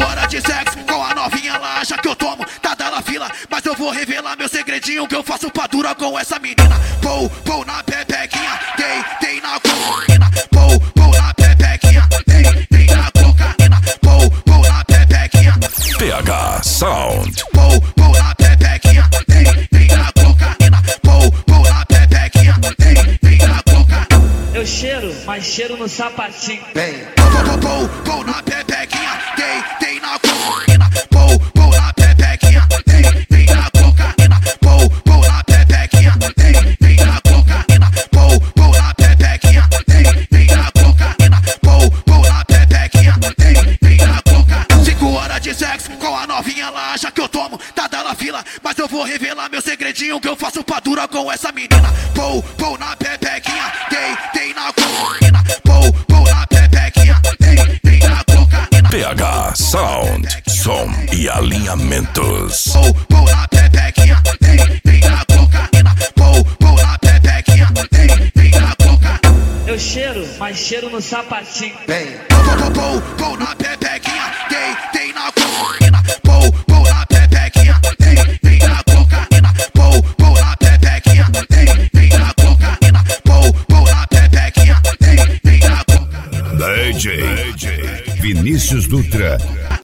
horas de sexo com a novinha, ela acha que eu tomo, tá dando fila. Mas eu vou revelar meu segredinho que eu faço pra dura com essa menina. Pou na pepequinha, dei na cocaína. Pou na pepequinha, dei na cocaína. Pou na pepequinha. PH Sound. Pou na pepequinha, dei na cocaína. Pou na pepequinha, dei na cocaína. Eu cheiro, mas cheiro no sapatinho. Vem. Pou na pepequinha, dei na cocaína. Pou na pepequinha, dei na cocaína. Pou na pepequinha, dei na cocaína. Pou na pepequinha, dei na cocaína. Pou na pepequinha, dei na cocaína. 5 horas de sexo com a novinha, ela acha que eu tomo, tá dando fila. Mas eu vou revelar meu segredinho que eu faço pra dura com essa menina. Pou na pepequinha, dei na cocaína. Pou na pepequinha, dei na cocaína. PH Sound. Som e alinhamentos. Pou na pepequinha, dei na cocaína. Pou na pepequinha, dei na cocaína. Eu cheiro, mas cheiro no sapatinho. Vem. Pou na pepequinha, dei na cocaína. Pou na pepequinha, dei na cocaína. Pou na pepequinha, dei na cocaína. Pou na pepequinha, dei na cocaína. DJ Vinícius Dutra.